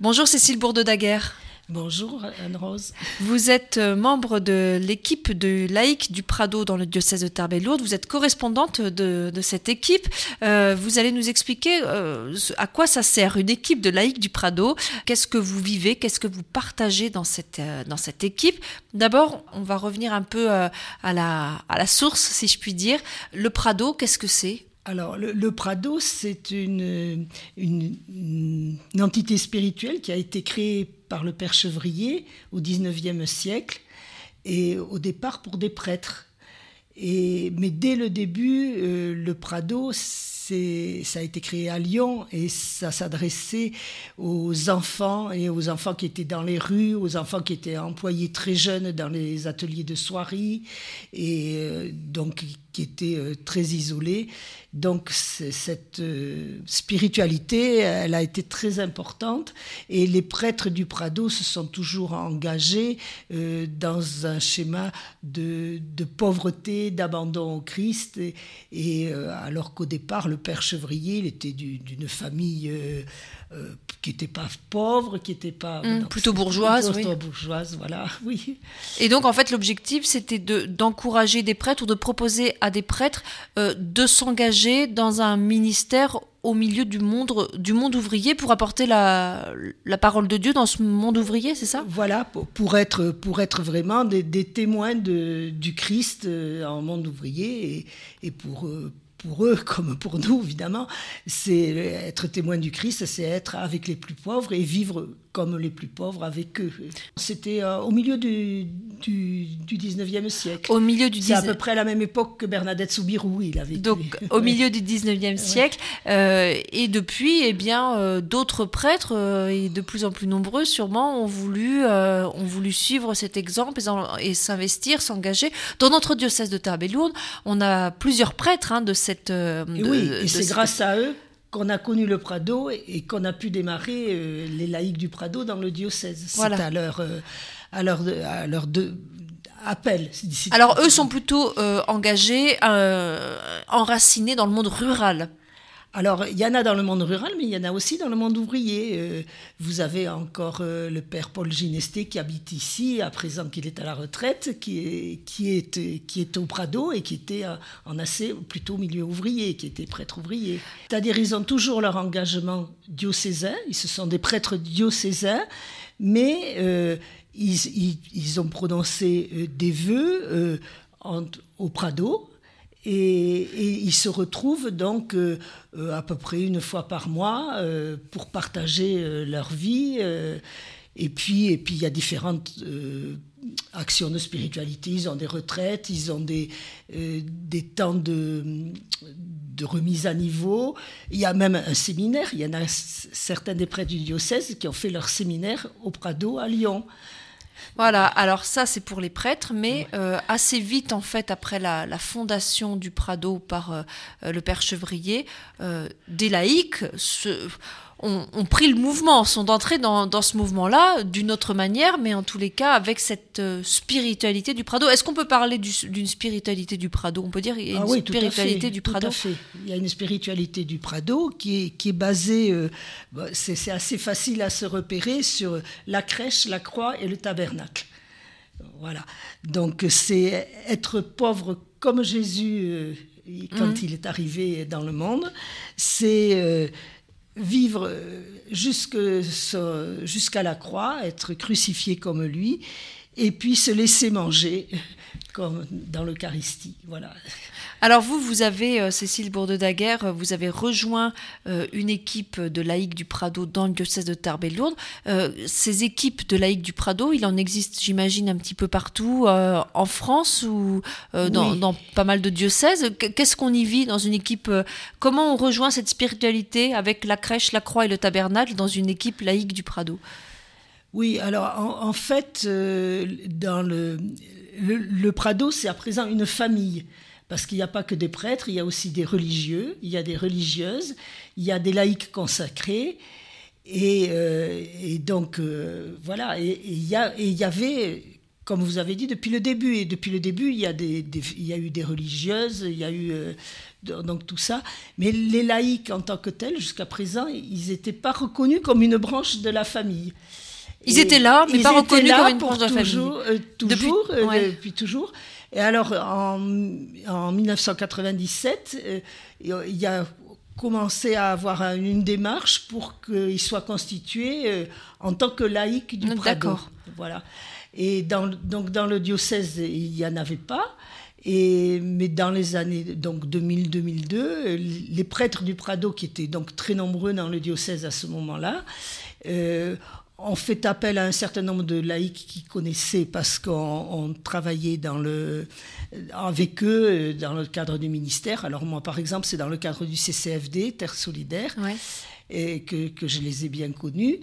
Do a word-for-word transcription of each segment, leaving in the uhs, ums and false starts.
Bonjour Cécile Bourdeau-Daguerre. Bonjour Anne-Rose. Vous êtes membre de l'équipe de laïcs du Prado dans le diocèse de Tarbes et Lourdes. Vous êtes correspondante de, de cette équipe. Euh, vous allez nous expliquer euh, à quoi ça sert une équipe de laïcs du Prado. Qu'est-ce que vous vivez, qu'est-ce que vous partagez dans cette, euh, dans cette équipe. D'abord, on va revenir un peu euh, à, la, à la source, si je puis dire. Le Prado, qu'est-ce que c'est ? Alors, le, le Prado, c'est une, une, une entité spirituelle qui a été créée par le père Chevrier au dix-neuvième siècle, et au départ pour des prêtres. Et, mais dès le début, euh, le Prado, c'est, ça a été créé à Lyon, et ça s'adressait aux enfants, et aux enfants qui étaient dans les rues, aux enfants qui étaient employés très jeunes dans les ateliers de soierie, et euh, donc qui étaient euh, très isolés. Donc cette euh, spiritualité, elle a été très importante, et les prêtres du Prado se sont toujours engagés euh, dans un schéma de, de pauvreté, d'abandon au Christ, et, et euh, alors qu'au départ, le père Chevrier, il était du, d'une famille euh, euh, qui n'était pas pauvre, qui n'était pas... Mmh, non, plutôt bourgeoise, plutôt oui. bourgeoise, voilà, oui. Et donc, en fait, l'objectif, c'était de, d'encourager des prêtres ou de proposer à des prêtres euh, de s'engager dans un ministère au milieu du monde, du monde ouvrier pour apporter la, la parole de Dieu dans ce monde ouvrier, c'est ça ? Voilà, pour, pour, être, pour être vraiment des, des témoins de, du Christ en monde ouvrier, et, et pour... Euh, Pour eux, comme pour nous, évidemment, c'est être témoin du Christ, c'est être avec les plus pauvres et vivre comme les plus pauvres avec eux. C'était euh, au milieu du, du, du dix-neuvième siècle. Au milieu du C'est dix-neuvième... à peu près à la même époque que Bernadette Soubirous, il avait. Donc, au milieu du dix-neuvième siècle. Euh, et depuis, eh bien, euh, d'autres prêtres, euh, et de plus en plus nombreux, sûrement, ont voulu, euh, ont voulu suivre cet exemple et, et s'investir, s'engager. Dans notre diocèse de Tarbes et Lourdes, on a plusieurs prêtres hein, de cette... Euh, et de, oui, de et c'est cette... grâce à eux qu'on a connu le Prado et qu'on a pu démarrer euh, les laïcs du Prado dans le diocèse. Voilà. C'est à leur, euh, à leur, à leur de, appel. Alors eux sont plutôt euh, engagés, euh, enracinés dans le monde rural. Alors, il y en a dans le monde rural, mais il y en a aussi dans le monde ouvrier. Euh, vous avez encore euh, le père Paul Ginesté qui habite ici, à présent qu'il est à la retraite, qui est, qui est, qui est au Prado et qui était en assez plutôt milieu ouvrier, qui était prêtre ouvrier. C'est-à-dire, ils ont toujours leur engagement diocésain, ils se sont des prêtres diocésains, mais euh, ils, ils, ils ont prononcé euh, des vœux euh, en, au Prado. Et, et ils se retrouvent donc euh, à peu près une fois par mois euh, pour partager euh, leur vie. Euh, et puis, et puis, il y a différentes euh, actions de spiritualité. Ils ont des retraites, ils ont des, euh, des temps de, de remise à niveau. Il y a même un séminaire. Il y en a certains des prêtres du diocèse qui ont fait leur séminaire au Prado à Lyon. Voilà, alors ça c'est pour les prêtres, mais euh, assez vite en fait après la, la fondation du Prado par euh, le père Chevrier, euh, des laïcs se, ont, ont pris le mouvement, sont entrés dans, dans ce mouvement-là d'une autre manière, mais en tous les cas avec cette euh, spiritualité du Prado. Est-ce qu'on peut parler du, d'une spiritualité du Prado ? On peut dire qu'il y a une ah oui, spiritualité tout à fait, du Prado ? Tout à fait. Il y a une spiritualité du Prado qui est, qui est basée, euh, c'est, c'est assez facile à se repérer sur la crèche, la croix et le tabernacle. Voilà. Donc c'est être pauvre comme Jésus euh, quand mmh. il est arrivé dans le monde. C'est euh, vivre jusque, jusqu'à la croix, être crucifié comme lui, et puis se laisser manger comme dans l'Eucharistie. Voilà. Alors vous, vous avez, euh, Cécile Bourdeau-Daguerre, vous avez rejoint euh, une équipe de laïcs du Prado dans le diocèse de Tarbes et Lourdes. Euh, ces équipes de laïcs du Prado, il en existe, j'imagine, un petit peu partout euh, en France ou euh, dans, oui. dans pas mal de diocèses. Qu'est-ce qu'on y vit dans une équipe euh, Comment on rejoint cette spiritualité avec la crèche, la croix et le tabernacle dans une équipe laïque du Prado ? Oui, alors en, en fait, euh, dans le, le, le Prado, c'est à présent une famille. Parce qu'il n'y a pas que des prêtres, il y a aussi des religieux, il y a des religieuses, il y a des laïcs consacrés. Et, euh, et donc, euh, voilà, et il y, y avait comme vous avez dit, depuis le début. Et depuis le début, il y a, des, des, il y a eu des religieuses, il y a eu euh, donc tout ça. Mais les laïcs en tant que tels, jusqu'à présent, ils n'étaient pas reconnus comme une branche de la famille. Ils et étaient là, mais pas reconnus comme une branche de la toujours, famille. Euh, toujours, depuis, euh, ouais. depuis toujours. Et alors, en, en dix-neuf cent quatre-vingt-dix-sept, euh, il y a commencé à avoir une démarche pour qu'ils soient constitués euh, en tant que laïcs du Prado. D'accord. Voilà. Et dans, donc dans le diocèse, il n'y en avait pas. Et, mais dans les années donc deux mille deux mille deux, les prêtres du Prado, qui étaient donc très nombreux dans le diocèse à ce moment-là, euh, ont fait appel à un certain nombre de laïcs qui connaissaient parce qu'on on travaillait dans le, avec eux dans le cadre du ministère. Alors moi, par exemple, c'est dans le cadre du C C F D, Terre Solidaire. Ouais. Et que, que je les ai bien connus.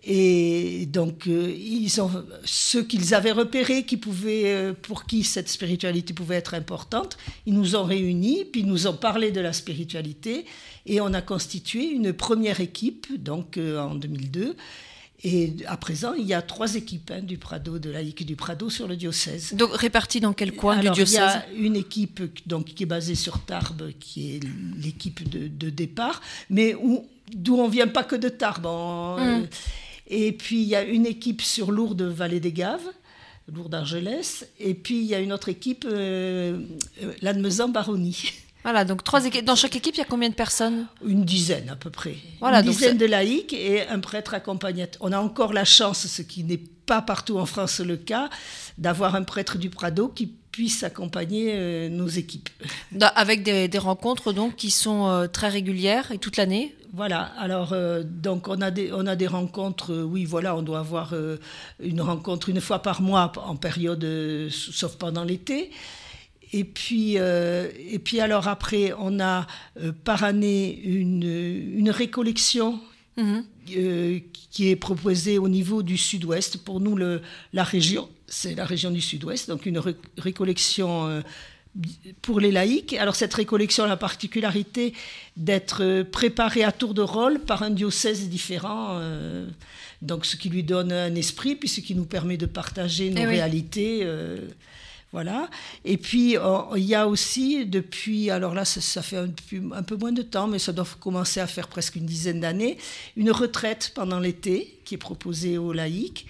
Et donc, euh, ils ont, ceux qu'ils avaient repérés, qui pouvaient, euh, pour qui cette spiritualité pouvait être importante, ils nous ont réunis, puis ils nous ont parlé de la spiritualité, et on a constitué une première équipe, donc euh, en deux mille deux. Et à présent, il y a trois équipes hein, du Prado, de laïcs du Prado sur le diocèse. Donc réparties dans quel coin Alors, du diocèse ? Il y a une équipe donc, qui est basée sur Tarbes, qui est l'équipe de, de départ, mais où, d'où on ne vient pas que de Tarbes. On, mmh. euh, et puis, il y a une équipe sur Lourdes, Vallée des Gaves, Lourdes-Argelès, et puis il y a une autre équipe, euh, euh, Lannemezan-Baronnie. Voilà, donc trois équipes. Dans chaque équipe, il y a combien de personnes ? Une dizaine à peu près. Voilà, une donc dizaine c'est... de laïcs et un prêtre accompagnateur. On a encore la chance, ce qui n'est pas partout en France le cas, d'avoir un prêtre du Prado qui puisse accompagner euh, nos équipes. Avec des, des rencontres donc qui sont euh, très régulières et toute l'année ? Voilà, alors euh, donc on a des, on a des rencontres, euh, oui voilà, on doit avoir euh, une rencontre une fois par mois en période, euh, sauf pendant l'été. Et puis, euh, et puis alors après, on a euh, par année une, une récollection mmh. euh, qui est proposée au niveau du sud-ouest. Pour nous, le, la région, c'est la région du sud-ouest, donc une ré- récollection euh, pour les laïcs. Alors cette récollection a la particularité d'être préparée à tour de rôle par un diocèse différent, euh, donc ce qui lui donne un esprit, puis ce qui nous permet de partager nos eh réalités. Oui. Euh, Voilà. Et puis, euh, il y a aussi, depuis, alors là, ça, ça fait un peu, un peu moins de temps, mais ça doit commencer à faire presque une dizaine d'années, une retraite pendant l'été qui est proposée aux laïcs.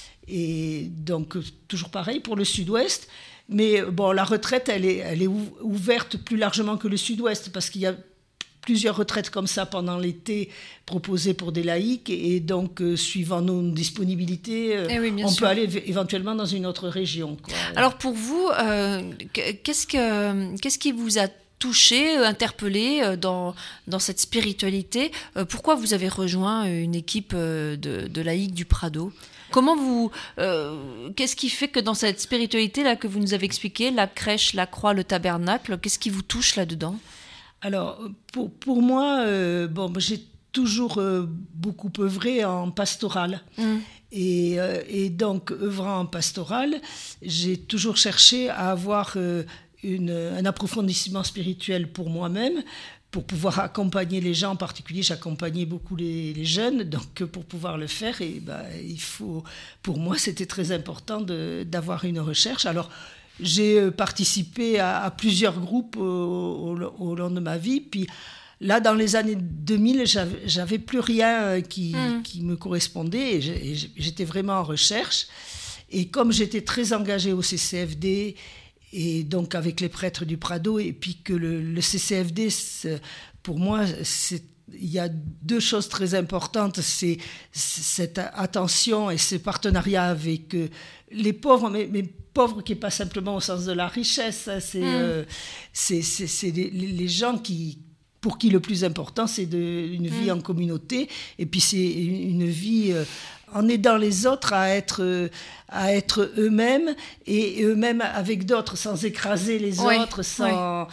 Et donc, toujours pareil pour le sud-ouest. Mais bon, la retraite, elle est, elle est ouverte plus largement que le sud-ouest parce qu'il y a plusieurs retraites comme ça pendant l'été proposées pour des laïcs et donc euh, suivant nos disponibilités euh, oui, on sûr. peut aller v- éventuellement dans une autre région quoi. Alors pour vous euh, qu'est-ce que qu'est-ce qui vous a touché, interpellé dans, dans cette spiritualité ? Pourquoi vous avez rejoint une équipe de, de laïcs du Prado ? Comment vous, euh, qu'est-ce qui fait que dans cette spiritualité là que vous nous avez expliqué, la crèche, la croix, le tabernacle, qu'est-ce qui vous touche là-dedans ? Alors, pour, pour moi, euh, bon, j'ai toujours euh, beaucoup œuvré en pastoral. Mmh. Et, euh, et donc, œuvrant en pastoral, j'ai toujours cherché à avoir euh, une, un approfondissement spirituel pour moi-même, pour pouvoir accompagner les gens. En particulier, j'accompagnais beaucoup les, les jeunes, donc pour pouvoir le faire, et, bah, il faut, pour moi, c'était très important de, d'avoir une recherche. Alors, j'ai participé à, à plusieurs groupes au, au, au long de ma vie. Puis là, dans les années deux mille, j'avais, j'avais plus rien qui, mmh. qui me correspondait. Et, et j'étais vraiment en recherche. Et comme j'étais très engagée au C C F D, et donc avec les prêtres du Prado, et puis que le, le C C F D, pour moi, c'est il y a deux choses très importantes, c'est, c'est cette attention et ce partenariat avec euh, les pauvres, mais, mais pauvres qui n'est pas simplement au sens de la richesse, hein, c'est, mmh. euh, c'est, c'est, c'est les, les gens qui, pour qui le plus important, c'est de, une vie mmh. en communauté, et puis c'est une vie euh, en aidant les autres à être, euh, à être eux-mêmes, et eux-mêmes avec d'autres, sans écraser les oui. autres, sans... Oui.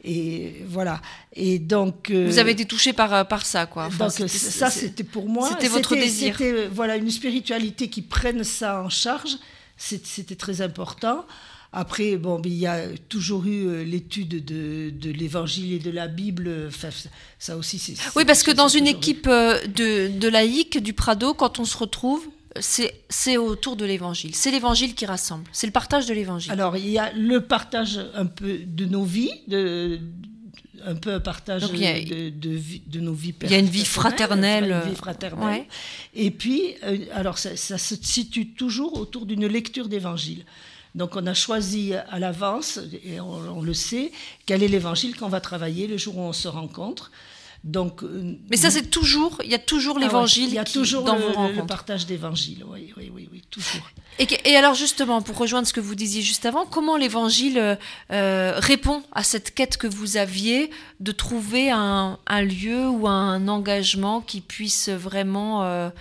Et voilà. Et donc euh, vous avez été touché par par ça, quoi. Enfin, donc c'était, ça, c'est, c'était pour moi. C'était votre c'était, désir. C'était voilà une spiritualité qui prenne ça en charge. C'était, c'était très important. Après, bon, il y a toujours eu l'étude de, de l'Évangile et de la Bible. Enfin, ça aussi, c'est. Oui, parce que dans une équipe de, de laïcs du Prado, quand on se retrouve, c'est, c'est autour de l'évangile. C'est l'évangile qui rassemble. C'est le partage de l'évangile. Alors, il y a le partage un peu de nos vies, de, un peu un partage Donc, a, de, de, de nos vies personnelles. Il y a une vie fraternelle. Une vie fraternelle. Ouais. Et puis, euh, alors, ça, ça se situe toujours autour d'une lecture d'évangile. Donc, on a choisi à l'avance, et on, on le sait, quel est l'évangile qu'on va travailler le jour où on se rencontre. Donc, mais ça, c'est toujours, il y a toujours ah l'évangile ouais, il y a qui, toujours dans le, vos rencontres. Le partage d'évangile, oui, oui, oui, oui, toujours. Et, et alors, justement, pour rejoindre ce que vous disiez juste avant, comment l'évangile euh, répond à cette quête que vous aviez de trouver un, un lieu ou un engagement qui puisse vraiment euh,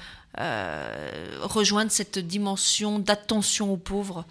euh, rejoindre cette dimension d'attention aux pauvres?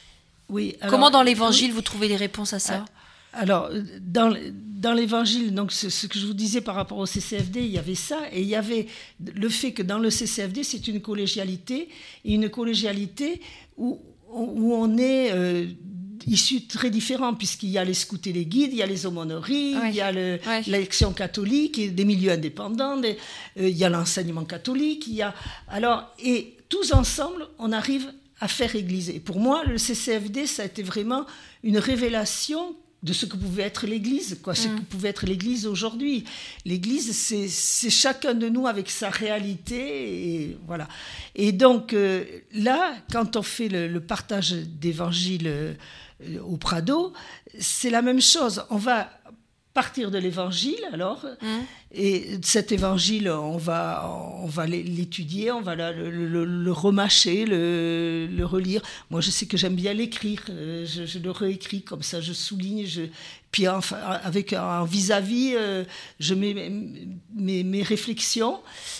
Oui. Alors, comment dans l'évangile oui. vous trouvez les réponses à ça? Alors, dans, dans l'évangile, donc ce, ce que je vous disais par rapport au C C F D, il y avait ça, et il y avait le fait que dans le C C F D, c'est une collégialité, et une collégialité où, où on est euh, issus très différents, puisqu'il y a les scouts et les guides, il y a les aumôneries, ouais. il y a le, ouais. l'action catholique, et des milieux indépendants, des, euh, il y a l'enseignement catholique, il y a... Alors, et tous ensemble, on arrive à faire église. Et pour moi, le C C F D, ça a été vraiment une révélation de ce que pouvait être l'Église, quoi, ce mmh. que pouvait être l'Église aujourd'hui. L'Église, c'est, c'est chacun de nous avec sa réalité, et voilà. Et donc, euh, là, quand on fait le, le partage d'évangile euh, au Prado, c'est la même chose. On va partir de l'évangile, alors, mmh. et cet évangile, on va, on va l'étudier, on va le, le, le remâcher, le, le relire. Moi, je sais que j'aime bien l'écrire, je, je le réécris comme ça, je souligne, je, puis enfin, avec un vis-à-vis, euh, je mets mes, mes, mes réflexions.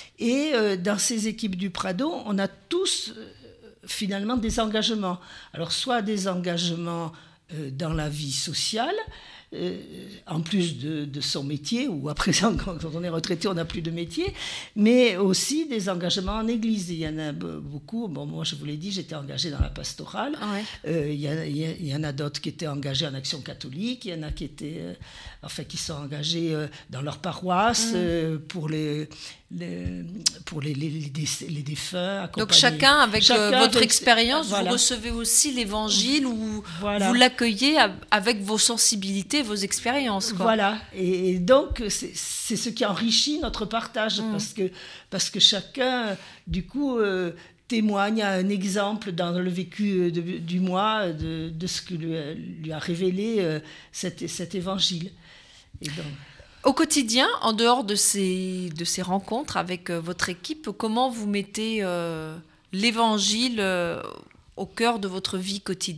Et euh, dans ces équipes du Prado, on a tous, euh, finalement, des engagements. Alors, soit des engagements euh, dans la vie sociale, Euh, en plus de, de son métier, ou à présent, quand on est retraité, on n'a plus de métier, mais aussi des engagements en église. Il y en a beaucoup. Bon, moi, je vous l'ai dit, j'étais engagée dans la pastorale. Ah ouais. euh, il, y a, il, y a, il y en a d'autres qui étaient engagés en action catholique. Il y en a qui étaient, euh, enfin, qui sont engagés euh, dans leur paroisse mmh. euh, pour les... Les, pour les, les, les, les défunts. Donc chacun, avec chacun votre avec, expérience, voilà. vous recevez aussi l'évangile ou voilà. vous l'accueillez avec vos sensibilités, vos expériences. Quoi. Voilà, et, et donc c'est, c'est ce qui enrichit notre partage, mmh. parce, que, parce que chacun, du coup, euh, témoigne à un exemple dans le vécu de, du mois de, de ce que lui, lui a révélé euh, cet, cet évangile. Et donc... Au quotidien, en dehors de ces, de ces rencontres avec euh, votre équipe, comment vous mettez euh, l'évangile euh, au cœur de votre vie quotidienne ?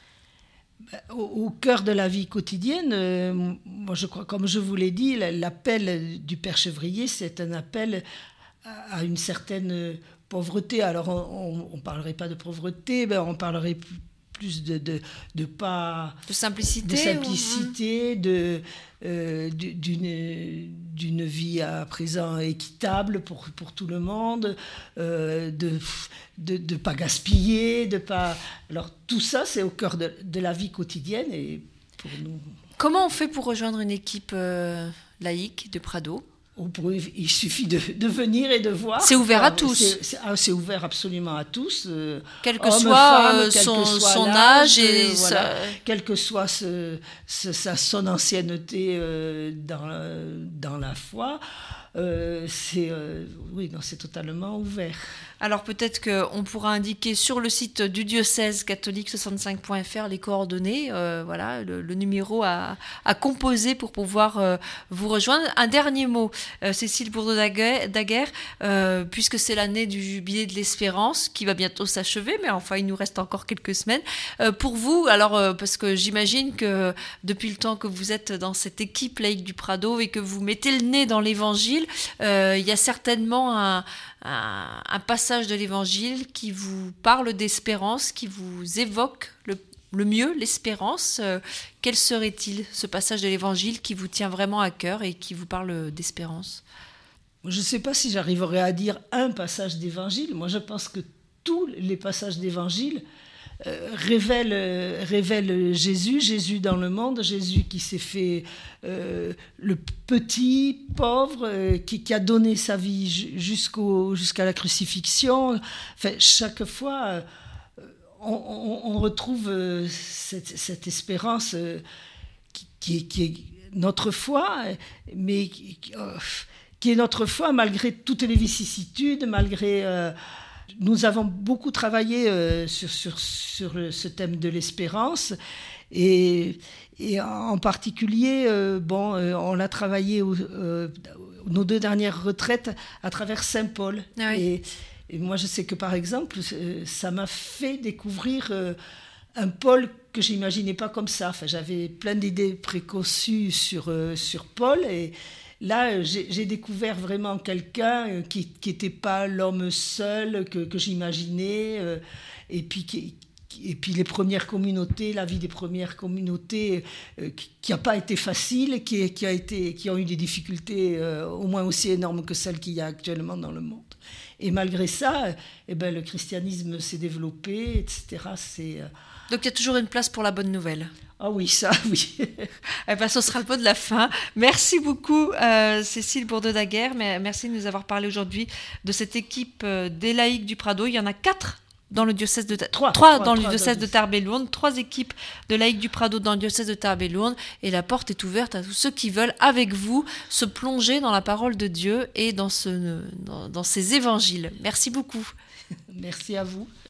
Au, au cœur de la vie quotidienne, euh, moi je crois, comme je vous l'ai dit, l'appel du Père Chevrier, c'est un appel à, à une certaine pauvreté. Alors on ne parlerait pas de pauvreté, ben on parlerait plus, plus de, de, de pas... De simplicité. De simplicité, ou... de... Euh, d'une, d'une vie à présent équitable pour, pour tout le monde, euh, de ne de, de pas gaspiller, de pas... Alors tout ça, c'est au cœur de, de la vie quotidienne et pour nous... Comment on fait pour rejoindre une équipe euh, laïque de Prado ? Il suffit de, de venir et de voir. C'est ouvert à tous. C'est, c'est, ah, c'est ouvert absolument à tous. Euh, quel que hommes, soit femmes, quel son, que soit son âge et euh, voilà, ça... quelle que soit ce, ce, sa, son ancienneté euh, dans, dans la foi. Euh, c'est, euh, oui, non, c'est totalement ouvert. Alors peut-être qu'on pourra indiquer sur le site du diocèse catholique soixante-cinq point f r les coordonnées, euh, voilà, le, le numéro à, à composer pour pouvoir euh, vous rejoindre. Un dernier mot, euh, Cécile Bourdeau-Daguerre, euh, puisque c'est l'année du jubilé de l'Espérance qui va bientôt s'achever, mais enfin il nous reste encore quelques semaines. Euh, pour vous, alors euh, parce que j'imagine que depuis le temps que vous êtes dans cette équipe laïque du Prado et que vous mettez le nez dans l'Évangile, euh, il y a certainement un, un, un passage de l'Évangile qui vous parle d'espérance, qui vous évoque le, le mieux l'espérance. Euh, quel serait-il, ce passage de l'Évangile qui vous tient vraiment à cœur et qui vous parle d'espérance ? Je ne sais pas si j'arriverai à dire un passage d'Évangile. Moi, je pense que tous les passages d'Évangile euh, révèle, euh, révèle Jésus, Jésus dans le monde, Jésus qui s'est fait euh, le petit, pauvre, euh, qui, qui a donné sa vie jusqu'au, jusqu'à la crucifixion. Enfin, chaque fois, euh, on, on, on retrouve euh, cette, cette espérance euh, qui, qui, qui est notre foi, mais qui, euh, qui est notre foi malgré toutes les vicissitudes, malgré... Euh, nous avons beaucoup travaillé euh, sur, sur, sur le, ce thème de l'espérance, et, et en particulier, euh, bon, euh, on l'a travaillé au, euh, nos deux dernières retraites à travers Saint Paul. Ah oui. et, et moi, je sais que, par exemple, ça m'a fait découvrir... Euh, un Paul que je n'imaginais pas comme ça. Enfin, j'avais plein d'idées préconçues sur, euh, sur Paul, et là, j'ai, j'ai découvert vraiment quelqu'un qui n'était pas l'homme seul que, que j'imaginais, euh, et puis qui, et puis les premières communautés, la vie des premières communautés, euh, qui n'a pas été facile, qui, qui, a été, qui ont eu des difficultés euh, au moins aussi énormes que celles qu'il y a actuellement dans le monde. Et malgré ça, eh ben, le christianisme s'est développé, et cetera. C'est, euh... Donc il y a toujours une place pour la bonne nouvelle. Ah oui, ça, oui. Eh ben, ce sera le mot de la fin. Merci beaucoup, euh, Cécile Bourdedaguer. Merci de nous avoir parlé aujourd'hui de cette équipe euh, des laïcs du Prado. Il y en a quatre dans le diocèse de Tarbes. Trois, trois, trois dans le trois, diocèse de Tarbes et Lourdes. Trois équipes de laïcs du Prado dans le diocèse de Tarbes et Lourdes. Et la porte est ouverte à tous ceux qui veulent, avec vous, se plonger dans la parole de Dieu et dans, ce, dans, dans ces évangiles. Merci beaucoup. Merci à vous.